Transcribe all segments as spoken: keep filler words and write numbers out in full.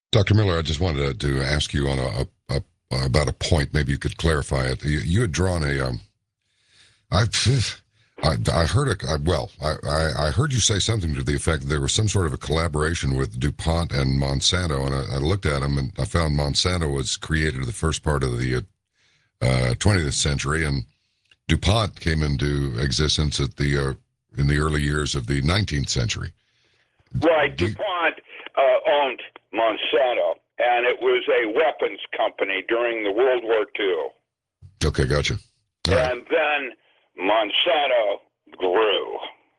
Doctor Miller, I just wanted to, to ask you on a, a, a about a point. Maybe you could clarify it. You, you had drawn a. Um, I, I, I heard a. I, well, I, I, I heard you say something to the effect that there was some sort of a collaboration with DuPont and Monsanto, and I, I looked at them and I found Monsanto was created in the first part of the uh, twentieth century, and DuPont came into existence at the uh, in the early years of the nineteenth century. Right, Do you, DuPont uh, owned Monsanto, and it was a weapons company during the World War Two. okay, gotcha. All right. And then Monsanto grew.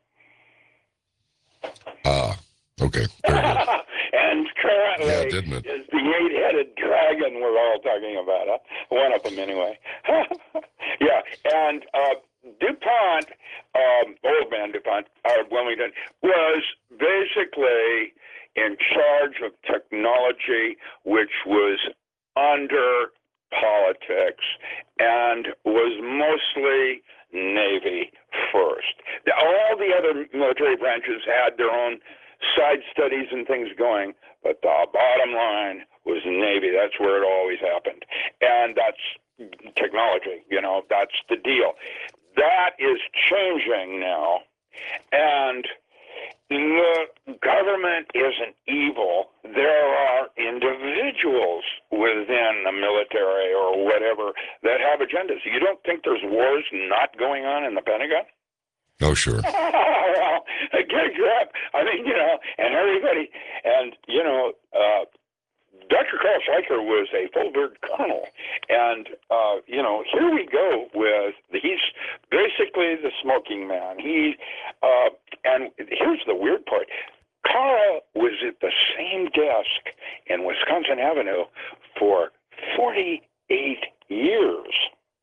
Ah, okay, very good. And currently Yeah, didn't it? is the eight-headed dragon we're all talking about. Huh? One of them, anyway. Yeah, and uh, DuPont, um, old man DuPont, out of Wilmington, was basically in charge of technology, which was under politics and was mostly Navy first. All the other military branches had their own side studies and things going, but the bottom line was Navy. That's where it always happened. And that's technology, you know, that's the deal. That is changing now. And the government isn't evil. There are individuals within the military or whatever that have agendas. You don't think there's wars not going on in the Pentagon? Oh, sure. Well, get grab. I mean, you know, and everybody, and, you know, uh, Doctor Carl Schleicher was a full-bird colonel, and, uh, you know, here we go with, he's basically the smoking man. He, uh, and here's the weird part. Carl was at the same desk in Wisconsin Avenue for forty-eight years.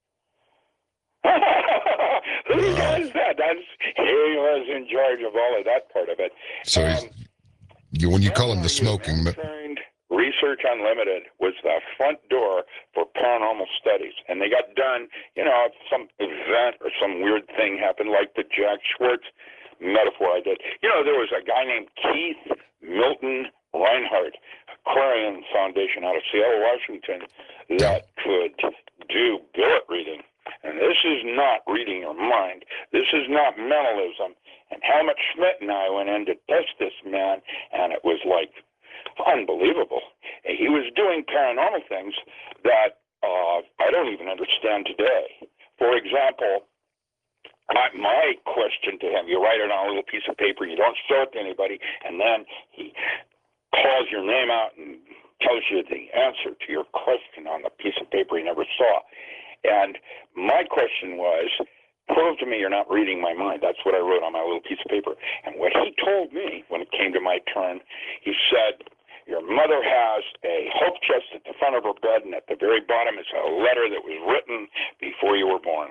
Who does that? That's, he was in charge of all of that part of it. So he's, Um, you, when you call him the smoking, ma- Turned Research Unlimited was the front door for paranormal studies, and they got done. You know, if some event or some weird thing happened, like the Jack Schwartz metaphor I did. You know, there was a guy named Keith Milton Reinhardt, Aquarian Foundation out of Seattle, Washington, that could do billet reading. And this is not reading your mind. This is not mentalism. And Helmut Schmidt and I went in to test this man, and it was like unbelievable. He was doing paranormal things that uh, I don't even understand today. For example, my, my question to him, you write it on a little piece of paper, you don't show it to anybody, and then he calls your name out and tells you the answer to your question on the piece of paper he never saw. And my question was, prove to me you're not reading my mind. That's what I wrote on my little piece of paper. And what he told me when it came to my turn, he said, your mother has a hope chest at the front of her bed, and at the very bottom is a letter that was written before you were born.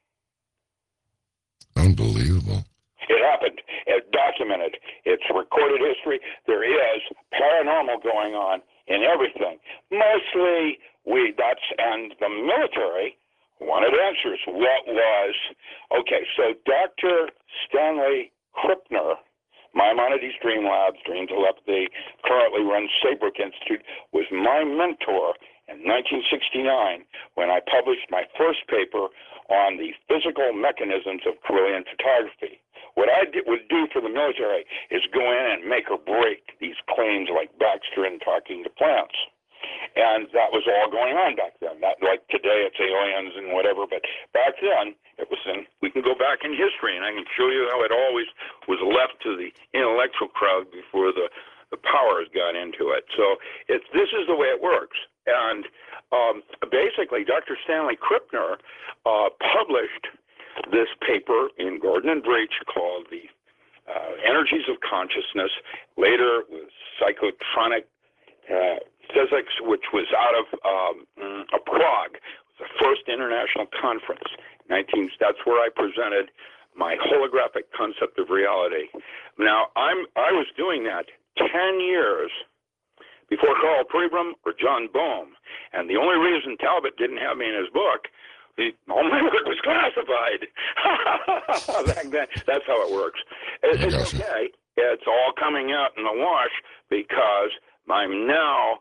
unbelievable. It happened. It's documented. It's recorded history. There is paranormal going on in everything. Mostly we, that's, and the military wanted answers. What was, okay, so Doctor Stanley Krippner, Maimonides Dream Labs, Dream Telepathy, currently runs Saybrook Institute, was my mentor in nineteen sixty-nine when I published my first paper on the physical mechanisms of Kirlian photography. What I did, would do for the military is go in and make or break these claims like Baxter and talking to plants. And that was all going on back then. That, like today, it's aliens and whatever, but back then, it was in, we can go back in history, and I can show you how it always was left to the intellectual crowd before the, the powers got into it. So it's, this is the way it works. And um, basically, Doctor Stanley Krippner uh, published this paper in Gordon and Breach called The uh, Energies of Consciousness. Later, it was Psychotronic uh, Physics, which was out of um, uh, Prague. It was the first international conference. nineteen, that's where I presented my holographic concept of reality. Now, I'm I was doing that ten years before Carl Pribram or John Bohm. And the only reason Talbot didn't have me in his book, the, all my work was classified back then. That's how it works. It, it's okay. It's all coming out in the wash because I'm now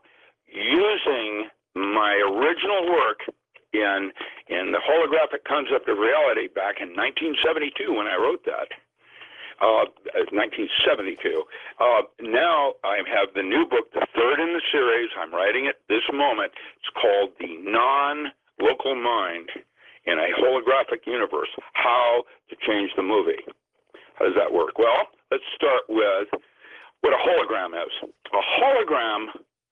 using my original work in in the holographic concept of reality back in nineteen seventy-two when I wrote that. Uh, nineteen seventy-two. Uh, now I have the new book, the third in the series. I'm writing it this moment. It's called The Non-Local Mind in a Holographic Universe, How to Change the Movie. How does that work? Well, let's start with what a hologram is. A hologram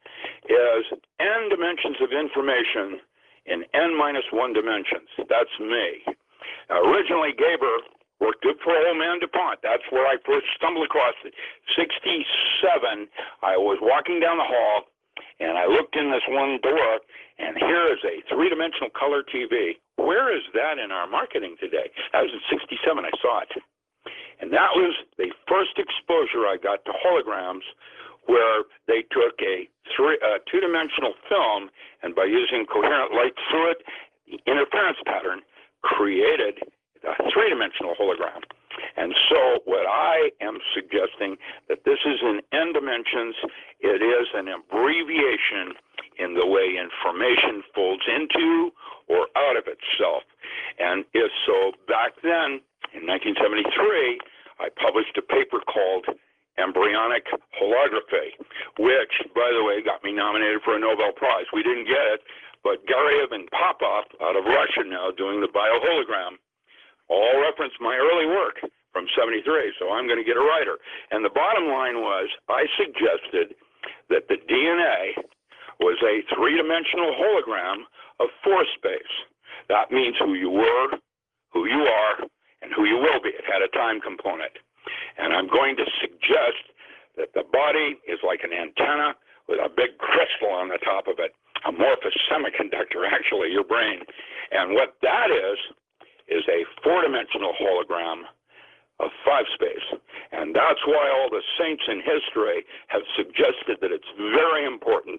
is n dimensions of information in n minus one dimensions. That's me. Uh, originally, Gaber worked good for old man DuPont. That's where I first stumbled across it. sixty-seven, I was walking down the hall, and I looked in this one door, and here is a three-dimensional color T V. Where is that in our marketing today? That was in sixty-seven I saw it. And that was the first exposure I got to holograms, where they took a three, uh, two-dimensional film, and by using coherent light through it, the interference pattern created a three-dimensional hologram. And so what I am suggesting, that this is in n dimensions, it is an abbreviation in the way information folds into or out of itself. And if so, back then, in nineteen seventy-three, I published a paper called Embryonic Holography, which, by the way, got me nominated for a Nobel Prize. We didn't get it, but Gariev and Popov, out of Russia now, doing the biohologram, all reference my early work from seventy-three, so I'm going to get a writer. And the bottom line was, I suggested that the D N A was a three-dimensional hologram of four space. That means who you were, who you are, and who you will be. It had a time component. And I'm going to suggest that the body is like an antenna with a big crystal on the top of it, amorphous semiconductor, actually, your brain. And what that is, is a four-dimensional hologram of five space. And that's why all the saints in history have suggested that it's very important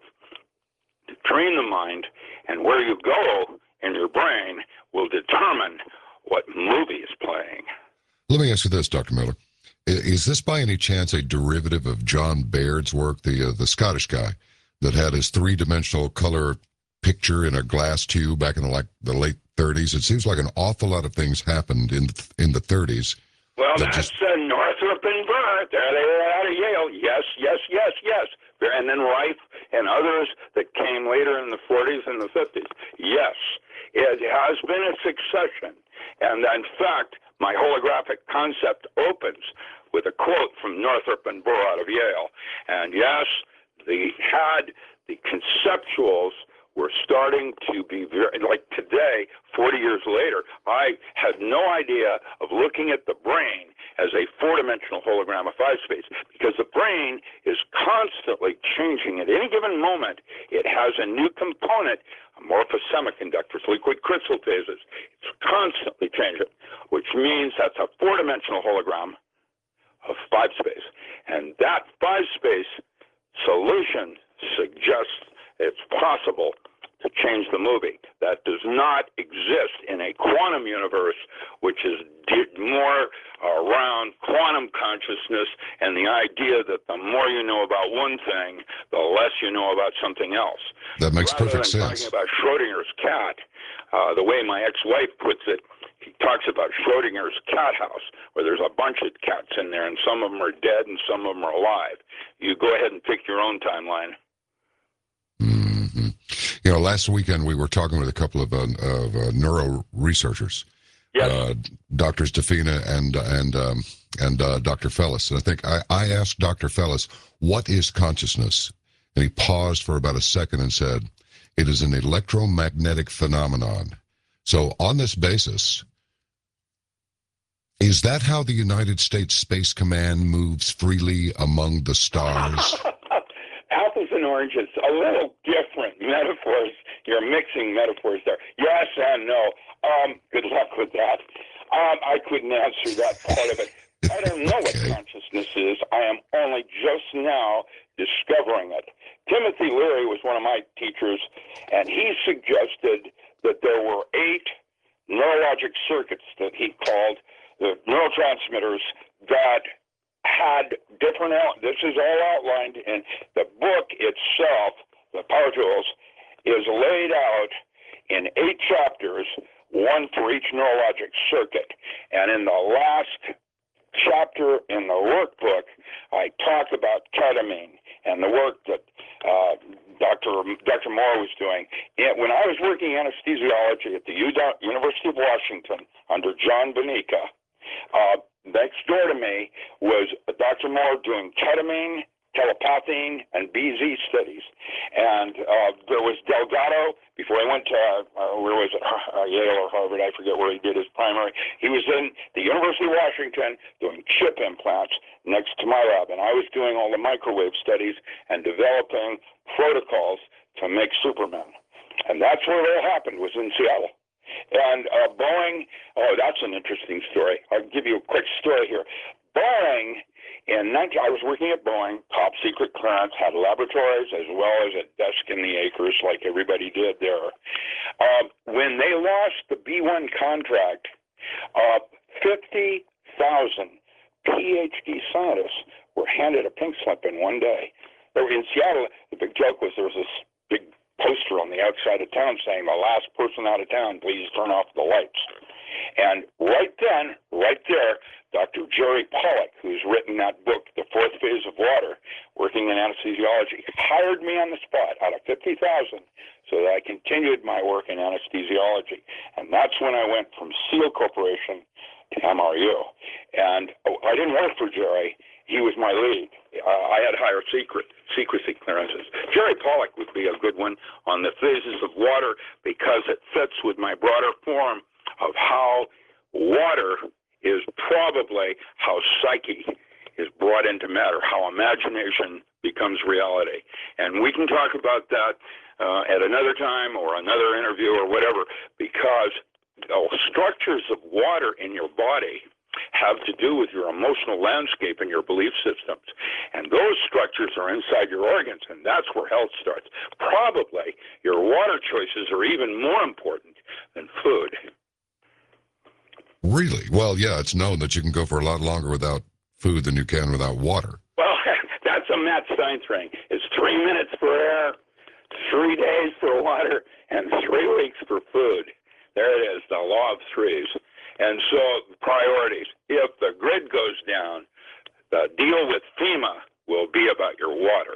to train the mind, and where you go in your brain will determine what movie is playing. Let me ask you this, Doctor Miller. Is this by any chance a derivative of John Baird's work, the uh, the Scottish guy that had his three-dimensional color picture in a glass tube back in the, like the late thirties? It seems like an awful lot of things happened in in the thirties. Well, that that's just... uh, Northrop and Burt. There they were out of Yale. Yes, yes, yes, yes. And then Rife and others that came later in the forties and the fifties. Yes, it has been a succession. And in fact, my holographic concept opens with a quote from Northrop and Burt out of Yale. And yes, the had the conceptuals were starting to be very, like today, forty years later, I had no idea of looking at the brain as a four-dimensional hologram of five space, because the brain is constantly changing. At any given moment, it has a new component, amorphous semiconductors, liquid crystal phases. It's constantly changing, which means that's a four-dimensional hologram of five space. And that five space solution suggests it's possible to change the movie. That does not exist in a quantum universe, which is more around quantum consciousness and the idea that the more you know about one thing, the less you know about something else. That makes Rather perfect than sense. talking about Schrodinger's cat, uh, the way my ex-wife puts it, he talks about Schrodinger's cat house, where there's a bunch of cats in there, and some of them are dead and some of them are alive. You go ahead and pick your own timeline. Mm-hmm. You know, last weekend we were talking with a couple of, uh, of uh, neuro researchers, Yes. uh, Doctors Defina and and um, and uh, Doctor Fellis. And I think I, I asked Doctor Fellis, "What is consciousness?" And he paused for about a second and said, "It is an electromagnetic phenomenon." So, on this basis, is that how the United States Space Command moves freely among the stars? Apples and oranges, a little different metaphors. You're mixing metaphors there. Yes and no. Um, good luck with that. Um, I couldn't answer that part of it. I don't know Okay. what consciousness is. I am only just now discovering it. Timothy Leary was one of my teachers, and he suggested that there were eight neurologic circuits that he called the neurotransmitters that had different elements. This is all outlined in the book. It itself, the power tools, is laid out in eight chapters, one for each neurologic circuit. And in the last chapter in the workbook, I talk about ketamine and the work that uh, Doctor Doctor Moore was doing. And when I was working anesthesiology at the U W University of Washington under John Bonica, uh, next door to me was Doctor Moore doing ketamine, telepathine, and B Z studies. And uh, there was Delgado, before he went to, uh, where was it, uh, Yale or Harvard, I forget where he did his primary. He was in the University of Washington doing chip implants next to my lab. And I was doing all the microwave studies and developing protocols to make Superman. And that's where it all happened, was in Seattle. And uh, Boeing, oh, that's an interesting story. I'll give you a quick story here. Boeing, in nineteen, I was working at Boeing, top secret clearance, had laboratories as well as a desk in the acres like everybody did there. Uh, when they lost the B one contract, uh, fifty thousand PhD scientists were handed a pink slip in one day. They were in Seattle. The big joke was there was this big poster on the outside of town saying, "The last person out of town, please turn off the lights." And right then, right there, Doctor Jerry Pollack, who's written that book, The Fourth Phase of Water, working in anesthesiology, hired me on the spot out of fifty thousand so that I continued my work in anesthesiology. And that's when I went from SEAL Corporation to M R U. And oh, I didn't work for Jerry. He was my lead. Uh, I had higher secret secrecy clearances. Jerry Pollack would be a good one on the phases of water because it fits with my broader form of how water is probably how psyche is brought into matter, how imagination becomes reality. And we can talk about that uh, at another time or another interview or whatever, because oh, structures of water in your body have to do with your emotional landscape and your belief systems. And those structures are inside your organs, and that's where health starts. Probably your water choices are even more important than food. Really? Well, yeah, it's known that you can go for a lot longer without food than you can without water. Well, that's a Matt Stein thing. It's three minutes for air, three days for water, and three weeks for food. There it is, the law of threes. And so priorities. If the grid goes down, the deal with FEMA will be about your water.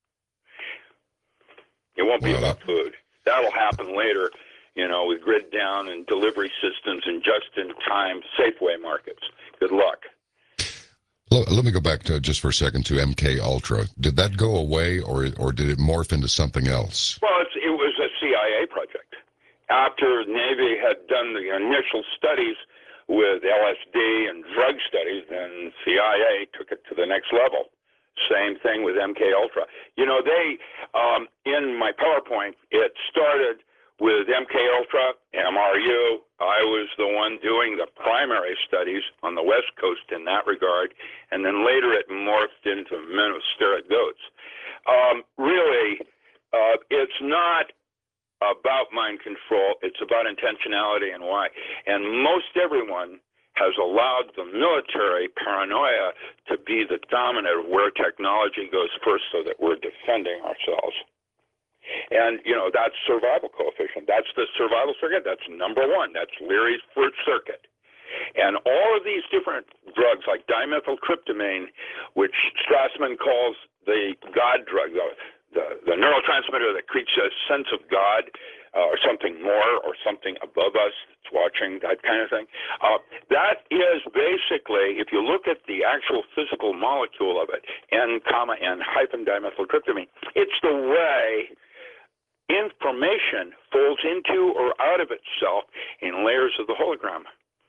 It won't be well, about food. That'll happen later, you know, with grid down and delivery systems and just-in-time Safeway markets. Good luck. Let me go back to just for a second to M K Ultra. Did that go away, or or did it morph into something else? Well, it's, it was a C I A project. After Navy had done the initial studies with L S D and drug studies, then C I A took it to the next level. Same thing with M K Ultra. You know, they, um, in my PowerPoint, it started with M K Ultra, M R U. I was the one doing the primary studies on the West Coast in that regard, and then later it morphed into men with steroid goats. Um, really, uh, it's not about mind control. It's about intentionality and why. And most everyone has allowed the military paranoia to be the dominant of where technology goes first so that we're defending ourselves. And, you know, that's survival coefficient. That's the survival circuit. That's number one. That's Leary's first circuit. And all of these different drugs like dimethyltryptamine, which Strassman calls the God drug, the, the, the neurotransmitter that creates a sense of God uh, or something more or something above us that's watching, that kind of thing. Uh, that is basically, if you look at the actual physical molecule of it, N comma N hyphen dimethyltryptamine, it's the way information folds into or out of itself in layers of the hologram.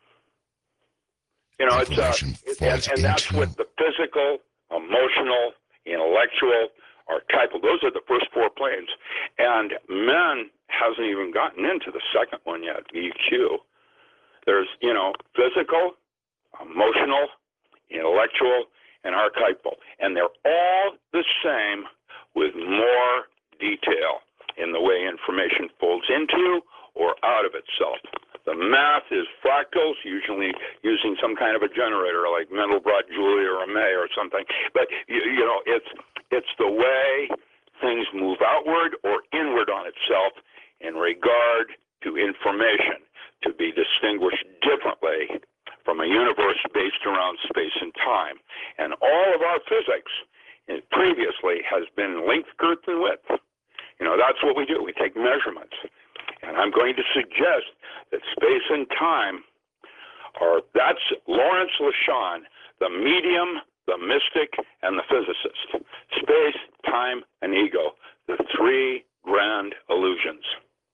You know, it's uh, it, and, and that's what the physical, emotional, intellectual, archetypal, those are the first four planes. And man hasn't even gotten into the second one yet, E Q. There's, you know, physical, emotional, intellectual, and archetypal. And they're all the same with more detail in the way information folds into or out of itself. The math is fractals, usually using some kind of a generator like Mandelbrot, Julia, or May or something. But, you, you know, it's it's the way things move outward or inward on itself in regard to information, to be distinguished differently from a universe based around space and time. And all of our physics previously has been length, girth, and width. You know, that's what we do. We take measurements. And I'm going to suggest that space and time are, that's Lawrence LeShan, the medium, the mystic, and the physicist. Space, time, and ego, the three grand illusions.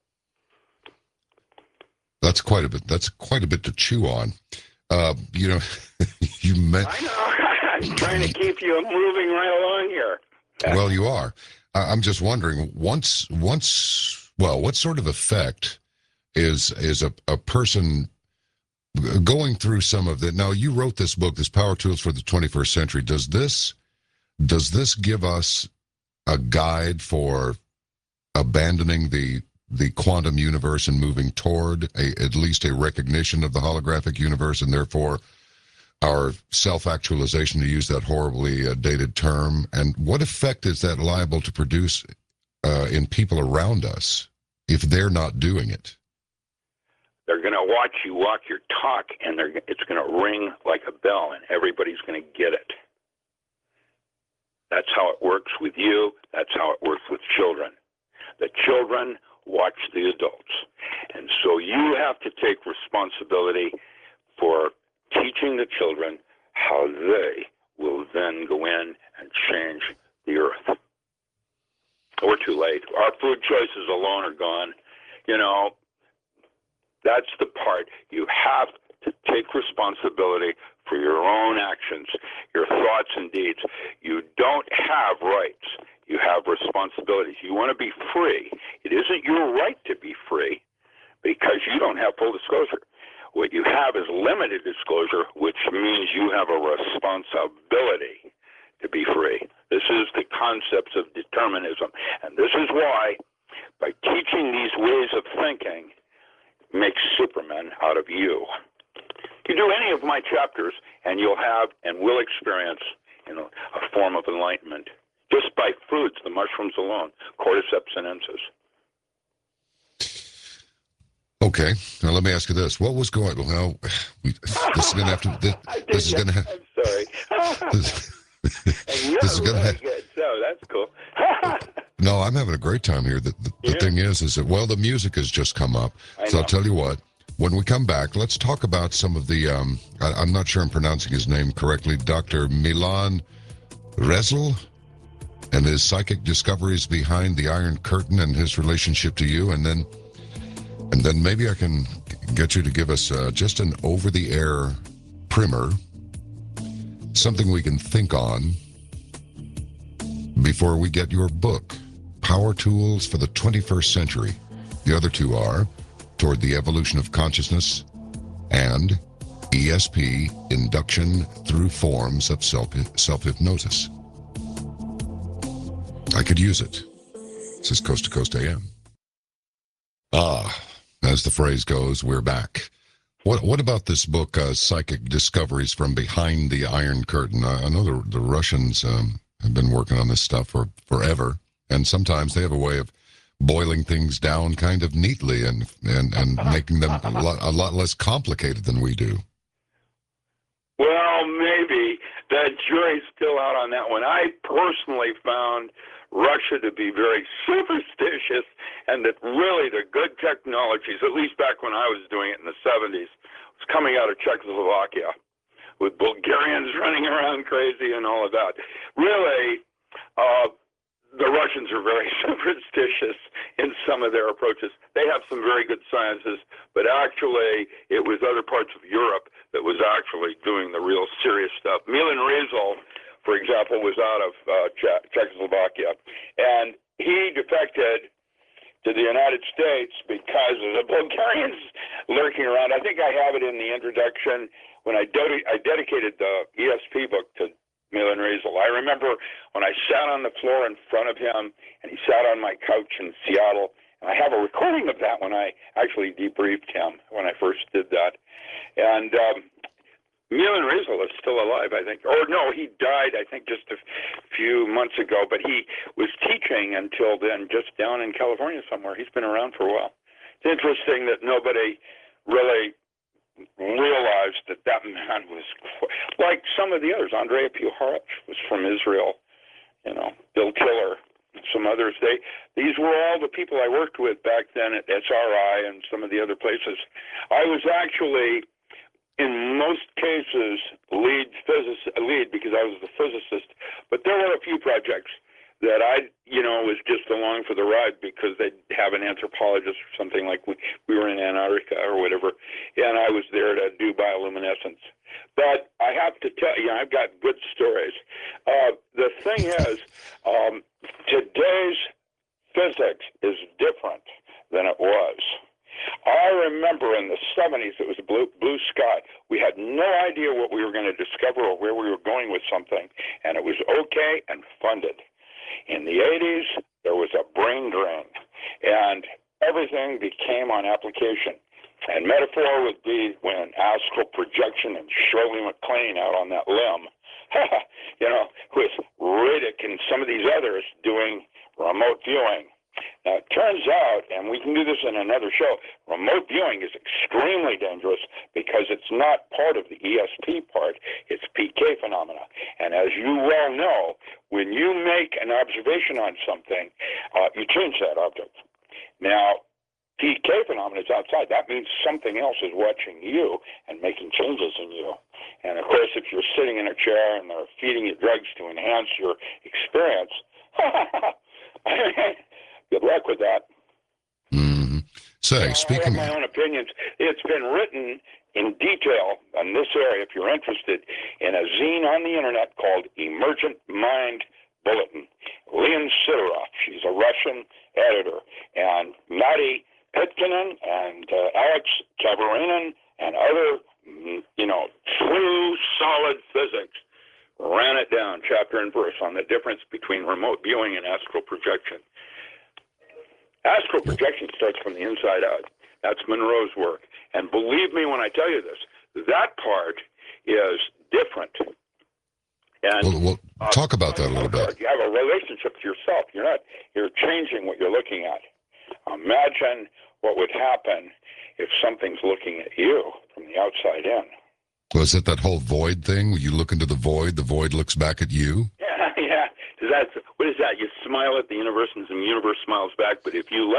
That's quite a bit. That's quite a bit to chew on. Uh, you know, you met. I know. I'm trying to keep you moving right along here. Well, you are. I'm just wondering. Once, once, well, what sort of effect is is a, a person going through some of that? Now, you wrote this book, this Power Tools for the twenty-first Century. Does this does this give us a guide for abandoning the the quantum universe and moving toward a, at least a recognition of the holographic universe, and therefore our self-actualization, to use that horribly uh, dated term? And what effect is that liable to produce uh, in people around us if they're not doing it? They're going to watch you walk your talk, and they're, it's going to ring like a bell, and everybody's going to get it. That's how it works with you. That's how it works with children. The children watch the adults. And so you have to take responsibility for teaching the children how they will then go in and change the earth. We're too late. Our food choices alone are gone. You know, that's the part. You have to take responsibility for your own actions, your thoughts and deeds. You don't have rights. You have responsibilities. You want to be free. It isn't your right to be free because you don't have full disclosure. What you have is limited disclosure, which means you have a responsibility to be free. This is the concepts of determinism. And this is why, by teaching these ways of thinking, makes Superman out of you. You do any of my chapters, and you'll have and will experience, you know, a form of enlightenment. Just by foods, the mushrooms alone, Cordyceps sinensis. Okay, now let me ask you this: what was going? Well, we, this is going to have to. This, this is going to. I'm sorry. This, and you're this is going to really have. good, so that's cool. No, I'm having a great time here. The, the, the Yeah. thing is, is that well, the music has just come up, I so know. I'll tell you what. When we come back, let's talk about some of the. Um, I, I'm not sure I'm pronouncing his name correctly. Doctor Milan Rezel and his psychic discoveries behind the Iron Curtain and his relationship to you, and then, and then maybe I can get you to give us uh, just an over-the-air primer, something we can think on before we get your book, Power Tools for the twenty-first Century. The other two are Toward the Evolution of Consciousness and E S P, Induction Through Forms of Self, Self-Hypnosis. I could use it. This is Coast to Coast A M. Ah, as the phrase goes, we're back. What what about this book, uh, Psychic Discoveries from Behind the Iron Curtain? I, I know the, the Russians um, have been working on this stuff for forever, and sometimes they have a way of boiling things down kind of neatly and, and, and making them a lot, a lot less complicated than we do. Well, maybe. The jury's still out on that one. I personally found Russia to be very superstitious, and that really the good technologies, at least back when I was doing it in the seventies, was coming out of Czechoslovakia with Bulgarians running around crazy and all of that. Really, uh, the Russians are very superstitious in some of their approaches. They have some very good sciences, but actually it was other parts of Europe that was actually doing the real serious stuff. Milan Rezel, for example, was out of uh, Czech- Czechoslovakia, and he defected to the United States because of the Bulgarians lurking around. I think I have it in the introduction when I, de- I dedicated the E S P book to Milan Rezel. I remember when I sat on the floor in front of him, and he sat on my couch in Seattle, and I have a recording of that when I actually debriefed him when I first did that. And um, Milan Riesel is still alive, I think. Or no, he died, I think, just a few months ago. But he was teaching until then, just down in California somewhere. He's been around for a while. It's interesting that nobody really realized that that man was like some of the others. Andrea Puharich was from Israel. You know, Bill Tiller, some others. They these were all the people I worked with back then at S R I and some of the other places. I was actually, in most cases, lead physicist, lead because I was the physicist. But there were a few projects that I, you know, was just along for the ride because they'd have an anthropologist or something, like we, we were in Antarctica or whatever, and I was there to do bioluminescence. But I have to tell you, I've got good stories. Uh, the thing is, um, today's physics is different than it was. I remember in the seventies, it was blue, blue sky. We had no idea what we were going to discover or where we were going with something, and it was okay and funded. In the eighties, there was a brain drain, and everything became on application. And metaphor would be when astral projection and Shirley MacLaine out on that limb, you know, with Riddick and some of these others doing remote viewing. Now, it turns out, and we can do this in another show, remote viewing is extremely dangerous because it's not part of the E S P part, it's P K phenomena. And as you well know, when you make an observation on something, uh, you change that object. Now, P K phenomena is outside. That means something else is watching you and making changes in you. And of course, if you're sitting in a chair and they're feeding you drugs to enhance your experience, good luck with that. Mm-hmm. Say, you know, speaking I have my own opinions. It's been written in detail on this area, if you're interested, in a zine on the internet called Emergent Mind Bulletin. Leon Sidorov, she's a Russian editor, and Matti Pitkinen and uh, Alex Tavarinen and other, you know, true solid physics ran it down chapter and verse on the difference between remote viewing and astral projection. Astral projection starts from the inside out. That's Monroe's work. And believe me when I tell you this, that part is different. And well, well, uh, talk about that a little bit. You have a relationship to yourself. You're not, you're changing what you're looking at. Imagine what would happen if something's looking at you from the outside in. Was it that whole void thing? When you look into the void, the void looks back at you? Yeah, yeah. Is that, what is that? You smile at the universe and the universe smiles back, but if you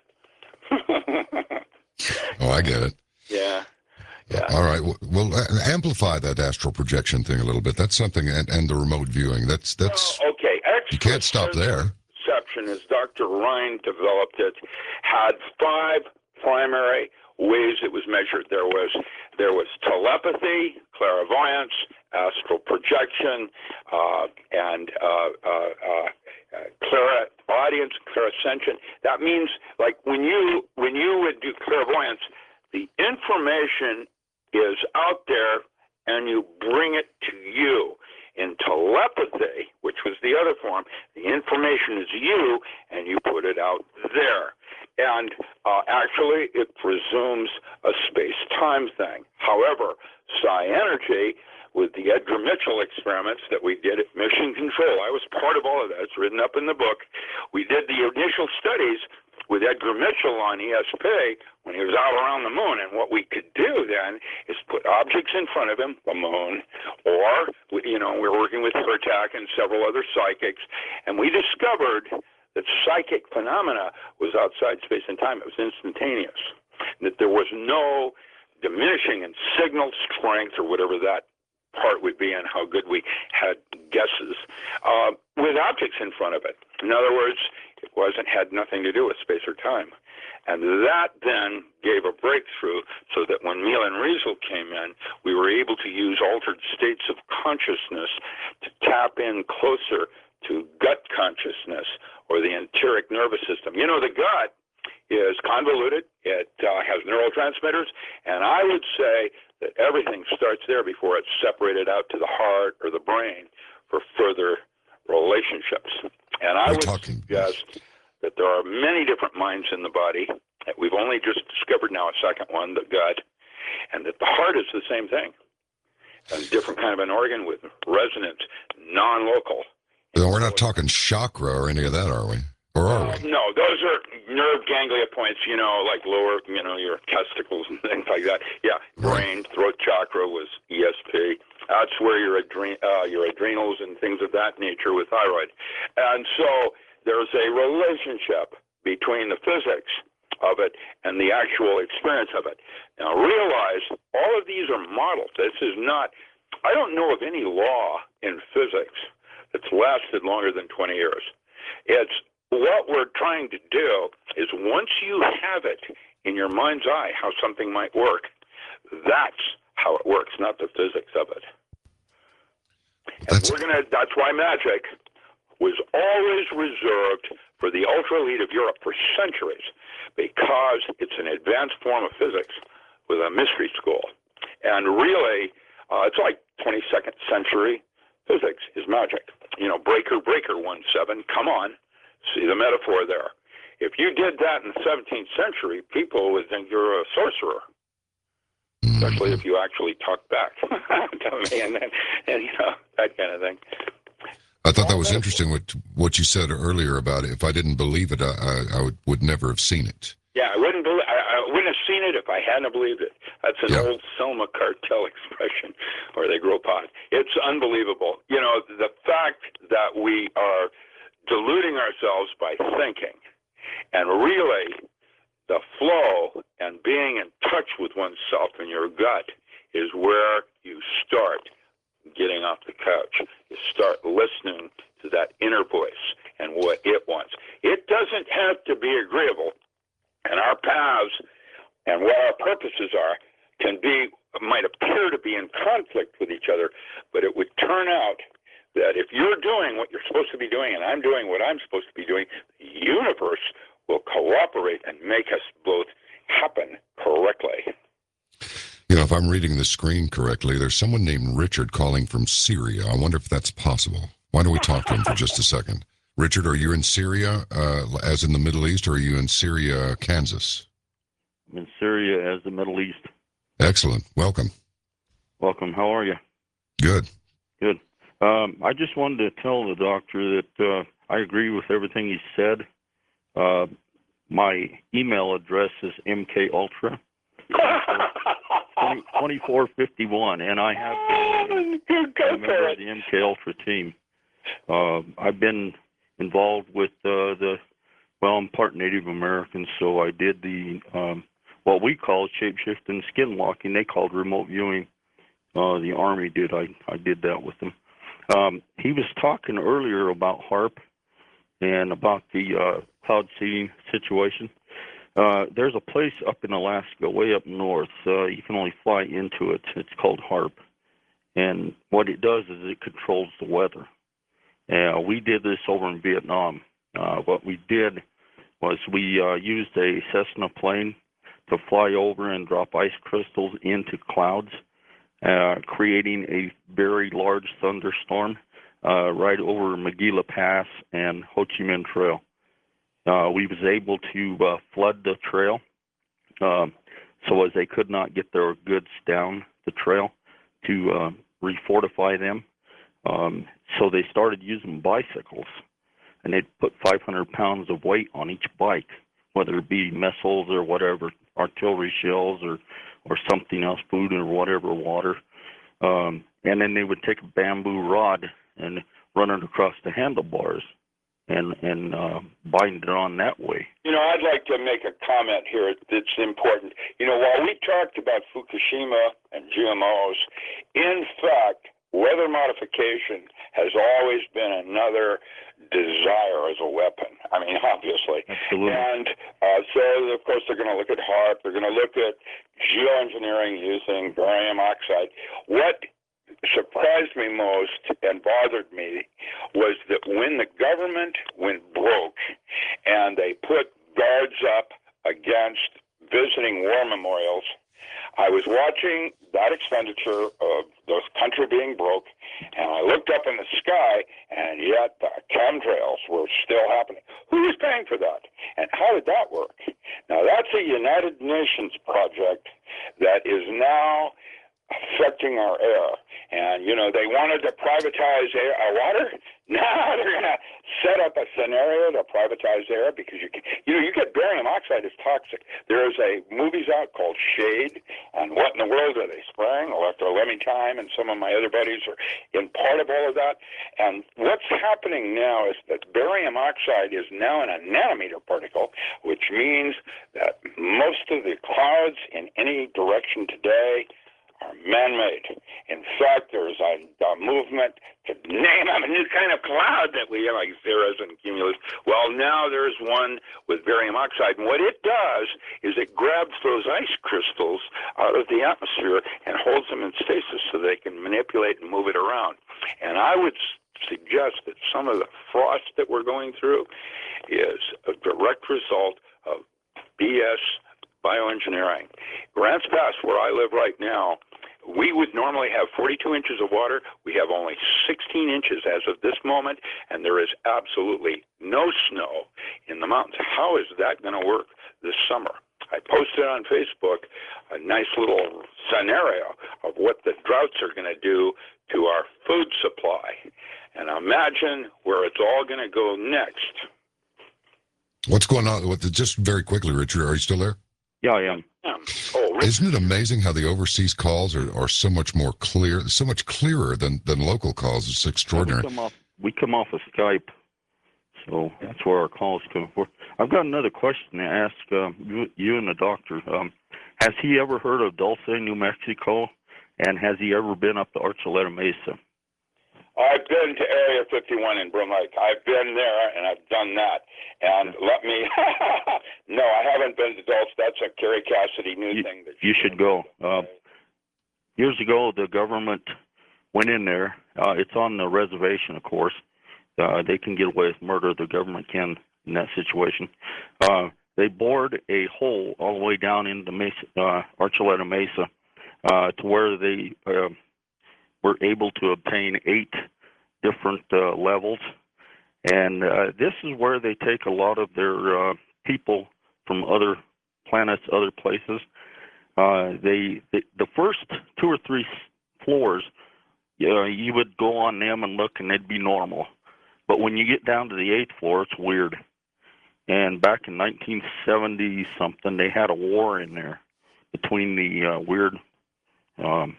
laugh... Oh, I get it. Yeah. Yeah. All right. Well, amplify that astral projection thing a little bit. That's something, and, and the remote viewing. That's that's. Oh, okay. You can't stop there. Perception, as Doctor Rhine developed it, had five primary ways it was measured. There was there was telepathy, clairvoyance, astral projection, uh, and uh, uh, uh, uh, clairaudience, clairascension. That means, like when you when you would do clairvoyance, the information is out there and you bring it to you. In telepathy, which was the other form, the information is you and you put it out there. And uh, actually, it presumes a space-time thing. However, psi energy, with the Edgar Mitchell experiments that we did at Mission Control, I was part of all of that. It's written up in the book. We did the initial studies with Edgar Mitchell on E S P when he was out around the moon. And what we could do then is put objects in front of him, the moon, or, you know, we were working with Hurtak and several other psychics, and we discovered that psychic phenomena was outside space and time. It was instantaneous, that there was no diminishing in signal strength or whatever that part would be and how good we had guesses uh, with objects in front of it. In other words, it wasn't had nothing to do with space or time. And that then gave a breakthrough so that when Milan Riesel came in, we were able to use altered states of consciousness to tap in closer to gut consciousness or the enteric nervous system. You know, the gut is convoluted. It uh, has neurotransmitters. And I would say that everything starts there before it's separated out to the heart or the brain for further relationships. And I would talking, suggest yes. that there are many different minds in the body. We've only just discovered now a second one, the gut, and that the heart is the same thing. a different kind of an organ with resonance, non-local. No, we're not talking chakra or any of that, are we? Or are Uh, we? no, those are nerve ganglia points, you know, like lower, you know, your testicles and things like that. Yeah, brain, throat chakra was E S P. That's where your, adre- uh, your adrenals and things of that nature with thyroid. And so there's a relationship between the physics of it and the actual experience of it. Now realize all of these are models. This is not, I don't know of any law in physics that's lasted longer than twenty years. It's what we're trying to do is once you have it in your mind's eye how something might work, that's how it works, not the physics of it. And That's... we're gonna that's why magic was always reserved for the ultra elite of Europe for centuries, because it's an advanced form of physics with a mystery school. And really, uh, it's like twenty-second century physics is magic. You know, breaker, breaker, one seven, come on. See the metaphor there. If you did that in the seventeenth century, people would think you're a sorcerer, especially if you actually talk back to me and, and, and, you know, that kind of thing. I thought that was interesting what what you said earlier about it. If I didn't believe it, I, I, I would, would never have seen it. Yeah, I wouldn't believe. I, I wouldn't have seen it if I hadn't believed it. That's an Yeah. old Selma cartel expression, or they grow pot. It's unbelievable. You know, the fact that we are deluding ourselves by thinking, and really the flow and being in touch with oneself and your gut is where you start getting off the couch. You start listening to that inner voice and what it wants. It doesn't have to be agreeable, and our paths and what our purposes are can be, might appear to be in conflict with each other, but it would turn out that if you're doing what you're supposed to be doing and I'm doing what I'm supposed to be doing, the universe will cooperate and make us both happen correctly. You know, if I'm reading the screen correctly, there's someone named Richard calling from Syria. I wonder if that's possible. Why don't we talk to him for just a second? Richard, are you in Syria, uh, as in the Middle East, or are you in Syria, Kansas? I'm in Syria as the Middle East. Excellent. Welcome. Welcome. How are you? Good. Good. Um, I just wanted to tell the doctor that uh, I agree with everything he said. Uh, my email address is M K Ultra twenty-four fifty-one, and I have been a member of the M K Ultra team. Uh, I've been involved with uh, the, well, I'm part Native American, so I did the, um, what we call shape-shifting skinwalking. They called remote viewing. Uh, the Army did. I, I did that with them. Um, he was talking earlier about HAARP and about the uh, cloud seeding situation. Uh, there's a place up in Alaska, way up north. Uh, you can only fly into it. It's called HAARP. And what it does is it controls the weather. Uh, we did this over in Vietnam. Uh, what we did was we uh, used a Cessna plane to fly over and drop ice crystals into clouds, uh, creating a very large thunderstorm uh, right over Magilla Pass and Ho Chi Minh Trail. Uh, we was able to uh, flood the trail um, so as they could not get their goods down the trail to uh, refortify them. Um, so they started using bicycles, and they'd put five hundred pounds of weight on each bike, whether it be missiles or whatever, artillery shells or, or something else, food or whatever, water. Um, and then they would take a bamboo rod and run it across the handlebars and, and uh, bind it on that way. You know, I'd like to make a comment here that's important. You know, while we talked about Fukushima and G M Os, in fact, weather modification has always been another desire as a weapon. I mean, obviously. Absolutely. And uh, so, of course, they're going to look at HAARP. They're going to look at geoengineering using barium oxide. What surprised me most and bothered me was that when the government went broke and they put guards up against visiting war memorials, I was watching that expenditure of the country being broke, and I looked up in the sky, and yet the chemtrails were still happening. Who was paying for that? And how did that work? Now, that's a United Nations project that is now affecting our air. And, you know, they wanted to privatize air, uh, water. Now they're going to set up a scenario to privatize air because, you can, you know, you get barium oxide is toxic. There is a movies out called Shade, and what in the world are they spraying? Electrolemitime and some of my other buddies are in part of all of that. And what's happening now is that barium oxide is now in a nanometer particle, which means that most of the clouds in any direction today are man-made. In fact, there's a, a movement to name a new kind of cloud that we have, like cirrus and cumulus. Well, now there's one with barium oxide, and what it does is it grabs those ice crystals out of the atmosphere and holds them in stasis so they can manipulate and move it around. And I would suggest that some of the frost that we're going through is a direct result of B S bioengineering. Grants Pass, where I live right now, we would normally have forty-two inches of water. We have only sixteen inches as of this moment, and there is absolutely no snow in the mountains. How is that going to work this summer? I posted on Facebook a nice little scenario of what the droughts are going to do to our food supply. And imagine where it's all going to go next. What's going on? What, just very quickly, Richard, are you still there? Yeah, I am. Um, oh, Richard. Isn't it amazing how the overseas calls are, are so much more clear, so much clearer than, than local calls? It's extraordinary. We come off, we come off of Skype, so that's where our calls come from. I've got another question to ask uh, you, you and the doctor. Um, has he ever heard of Dulce, New Mexico, and has he ever been up to Archuleta Mesa? I've been to Area fifty-one in Broom Lake. I've been there, and I've done that. And let me, no, I haven't been to Dulce. That's a Kerry Cassidy new you, thing. That you should go. Uh, years ago, the government went in there. Uh, it's on the reservation, of course. Uh, they can get away with murder. The government can in that situation. Uh, they bored a hole all the way down into Mesa, uh, Archuleta Mesa uh, to where they uh, were able to obtain eight different uh, levels. And uh, this is where they take a lot of their uh, people from other planets, other places. Uh, they, they the first two or three floors, uh, you would go on them and look, and they'd be normal. But when you get down to the eighth floor, it's weird. And back in nineteen seventy something, they had a war in there between the uh, weird, um,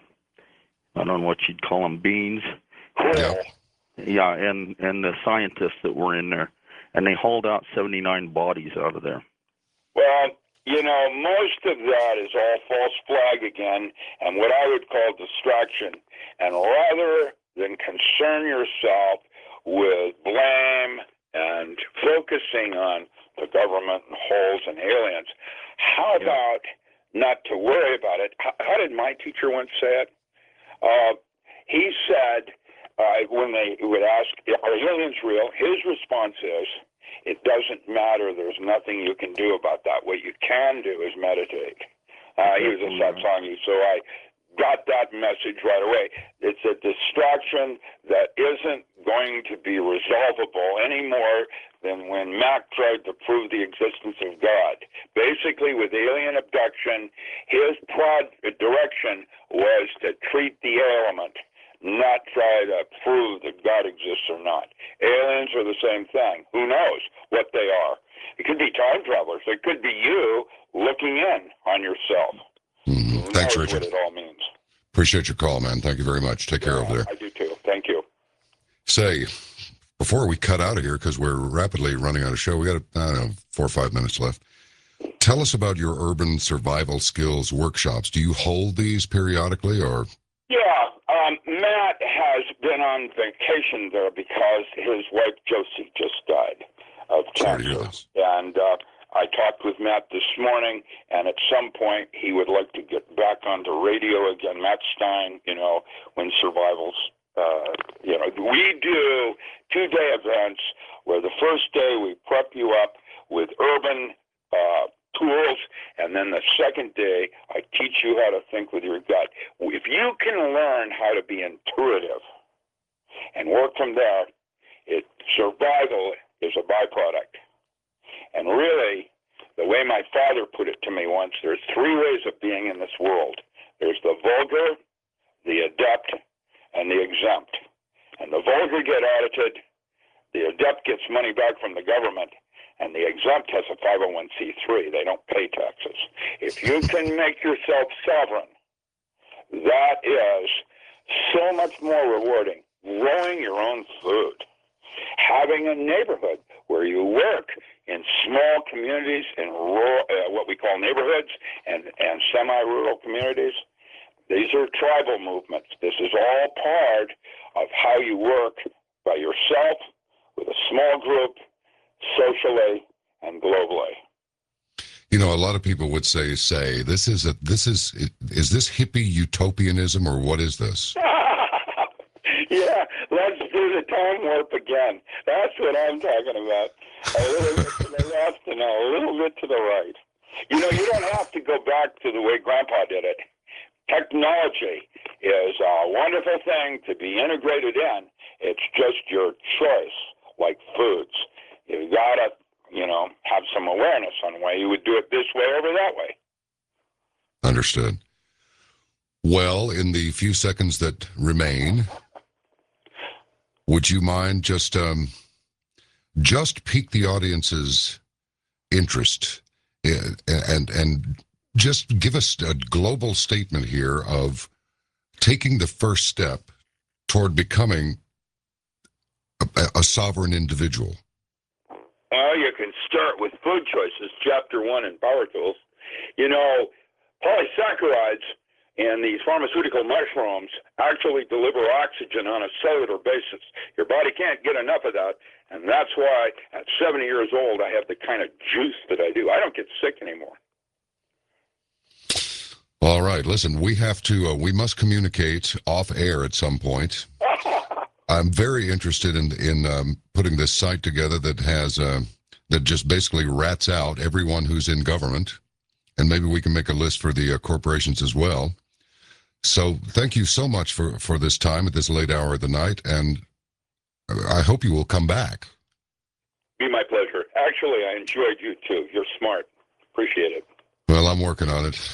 I don't know what you'd call them, beings. Yeah. Yeah, and, and the scientists that were in there. And they hauled out seventy-nine bodies out of there. Well, you know, most of that is all false flag again, and what I would call distraction. And rather than concern yourself with blame and focusing on the government and holes and aliens, how yeah. about not to worry about it? How, how did my teacher once say it? Uh, he said, uh, when they would ask, are aliens real? His response is, it doesn't matter. There's nothing you can do about that. What you can do is meditate. Uh, he was a Satsangi, so I got that message right away. It's a distraction that isn't going to be resolvable any more than when Mac tried to prove the existence of God. Basically, with alien abduction, his prod direction was to treat the ailment, not try to prove that God exists or not. Aliens are the same thing. Who knows what they are? It could be time travelers. It could be you looking in on yourself. Mm-hmm. Who Thanks, knows Richard. what it all means. Appreciate your call, man. Thank you very much. Take care Yeah, over there. I do too. Thank you. Say, before we cut out of here, because we're rapidly running out of show, we got, I don't know, four or five minutes left. Tell us about your urban survival skills workshops. Do you hold these periodically, or? Yeah, um, Matt has been on vacation there because his wife Josie just died of Sorry to hear cancer. this. And uh, I talked with Matt this morning, and at some point he would like to get back onto radio again. Matt Stein, you know, when survivals, uh, you know, we do two-day events where the first day we prep you up with urban uh, tools, and then the second day I teach you how to think with your gut. If you can learn how to be intuitive and work from there, it survival is a byproduct. And really, the way my father put it to me once, there's three ways of being in this world. There's the vulgar, the adept, and the exempt. And the vulgar get audited, the adept gets money back from the government, and the exempt has a five oh one c three. They don't pay taxes. If you can make yourself sovereign, that is so much more rewarding. Growing your own food, having a neighborhood where you work in small communities, in rural, uh, what we call neighborhoods, and, and semi-rural communities. These are tribal movements. This is all part of how you work by yourself, with a small group, socially and globally. You know, a lot of people would say, say, this is a, this is, is this hippie utopianism, or what is this? Yeah, let's do the time warp again. That's what I'm talking about. A little bit to the left and a little bit to the right. You know, you don't have to go back to the way Grandpa did it. Technology is a wonderful thing to be integrated in. It's just your choice, like foods. You gotta, you know, have some awareness on why you would do it this way over that way. Understood. Well, in the few seconds that remain, would you mind just um, just pique the audience's interest in, and and just give us a global statement here of taking the first step toward becoming a, a sovereign individual? Well, you can start with food choices, chapter one in Power Tools. You know, polysaccharides and these pharmaceutical mushrooms actually deliver oxygen on a cellular basis. Your body can't get enough of that, and that's why at seventy years old I have the kind of juice that I do. I don't get sick anymore. All right, listen, we have to, uh, we must communicate off air at some point. I'm very interested in in um, putting this site together that has, uh, that just basically rats out everyone who's in government, and maybe we can make a list for the uh, corporations as well. So thank you so much for, for this time at this late hour of the night, and I hope you will come back. Be my pleasure. Actually, I enjoyed you too. You're smart. Appreciate it. Well, I'm working on it.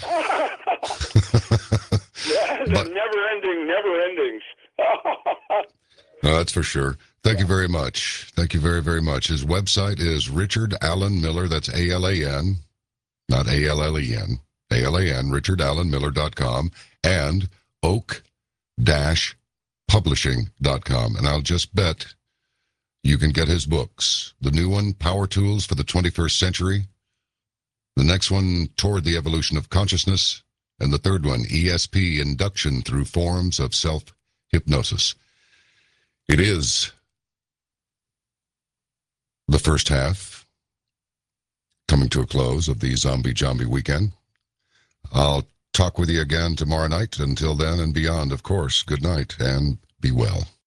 Yeah, the But- never ending, never endings. No, that's for sure. Thank you very much. Thank you very, very much. His website is Richard Allen Miller. That's A L A N, not A L L E N, A L A N, richard allen miller dot com, and oak dash publishing dot com. And I'll just bet you can get his books. The new one, Power Tools for the twenty-first Century. The next one, Toward the Evolution of Consciousness. And the third one, E S P, Induction Through Forms of Self-Hypnosis. It is the first half coming to a close of the Zombie Zombie weekend. I'll talk with you again tomorrow night. Until then and beyond, of course, good night and be well.